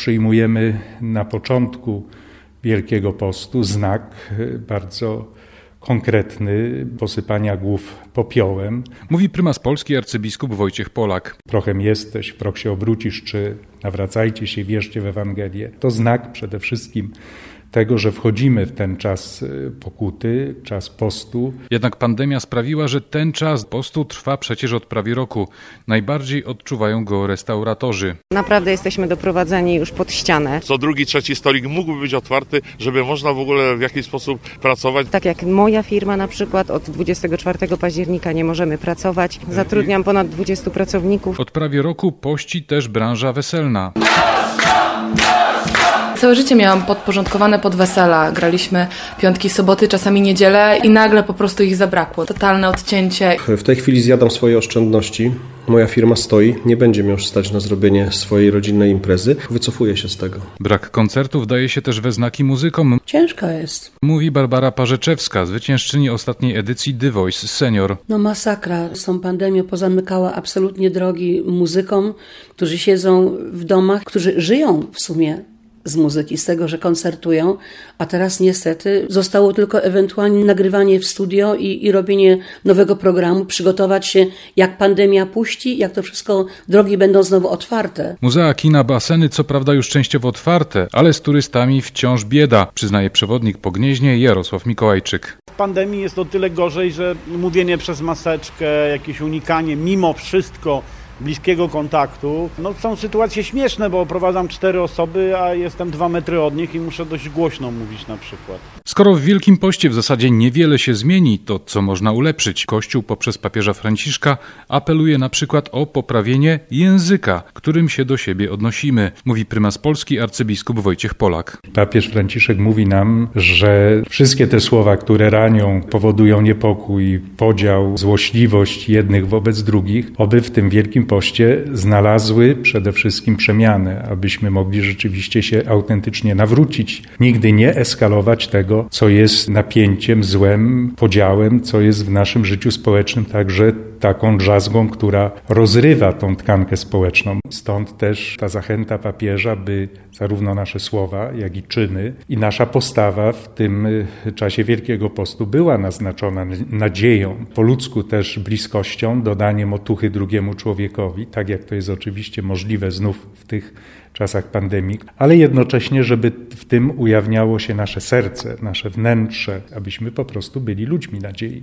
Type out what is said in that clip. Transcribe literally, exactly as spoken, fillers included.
przyjmujemy na początku Wielkiego Postu znak bardzo konkretny posypania głów popiołem. Mówi prymas Polski arcybiskup Wojciech Polak. Prochem jesteś, w proch się obrócisz, czy nawracajcie się, wierzcie w Ewangelię. To znak przede wszystkim tego, że wchodzimy w ten czas pokuty, czas postu. Jednak pandemia sprawiła, że ten czas postu trwa przecież od prawie roku. Najbardziej odczuwają go restauratorzy. Naprawdę jesteśmy doprowadzeni już pod ścianę. Co drugi, trzeci stolik mógłby być otwarty, żeby można w ogóle w jakiś sposób pracować. Tak jak moja firma na przykład, od dwudziestego czwartego października nie możemy pracować. Zatrudniam ponad dwudziestu pracowników. Od prawie roku pości też branża weselna. Całe życie miałam podporządkowane pod wesela. Graliśmy piątki, soboty, czasami niedzielę i nagle po prostu ich zabrakło. Totalne odcięcie. W tej chwili zjadam swoje oszczędności. Moja firma stoi, nie będzie mnie już stać na zrobienie swojej rodzinnej imprezy. Wycofuję się z tego. Brak koncertów daje się też we znaki muzykom. Ciężko jest. Mówi Barbara Parzeczewska, zwyciężczyni ostatniej edycji The Voice Senior. No masakra. Z tą pandemią pozamykała absolutnie drogi muzykom, którzy siedzą w domach, którzy żyją w sumie z muzyki, z tego, że koncertują, a teraz niestety zostało tylko ewentualnie nagrywanie w studio i, i robienie nowego programu, przygotować się, jak pandemia puści, jak to wszystko, drogi będą znowu otwarte. Muzea, kina, baseny co prawda już częściowo otwarte, ale z turystami wciąż bieda, przyznaje przewodnik po Gnieźnie Jarosław Mikołajczyk. W pandemii jest o tyle gorzej, że mówienie przez maseczkę, jakieś unikanie, mimo wszystko bliskiego kontaktu. No są sytuacje śmieszne, bo prowadzam cztery osoby, a jestem dwa metry od nich i muszę dość głośno mówić na przykład. Skoro w Wielkim Poście w zasadzie niewiele się zmieni, to co można ulepszyć? Kościół poprzez papieża Franciszka apeluje na przykład o poprawienie języka, którym się do siebie odnosimy, mówi prymas Polski arcybiskup Wojciech Polak. Papież Franciszek mówi nam, że wszystkie te słowa, które ranią, powodują niepokój, podział, złośliwość jednych wobec drugich, oby w tym Wielkim Poście znalazły przede wszystkim przemianę, abyśmy mogli rzeczywiście się autentycznie nawrócić. Nigdy nie eskalować tego, co jest napięciem, złem, podziałem, co jest w naszym życiu społecznym także taką drzazgą, która rozrywa tą tkankę społeczną. Stąd też ta zachęta papieża, by zarówno nasze słowa, jak i czyny i nasza postawa w tym czasie Wielkiego Postu była naznaczona nadzieją, po ludzku też bliskością, dodaniem otuchy drugiemu człowiekowi, tak jak to jest oczywiście możliwe znów w tych czasach pandemii, ale jednocześnie, żeby w tym ujawniało się nasze serce, nasze wnętrze, abyśmy po prostu byli ludźmi nadziei.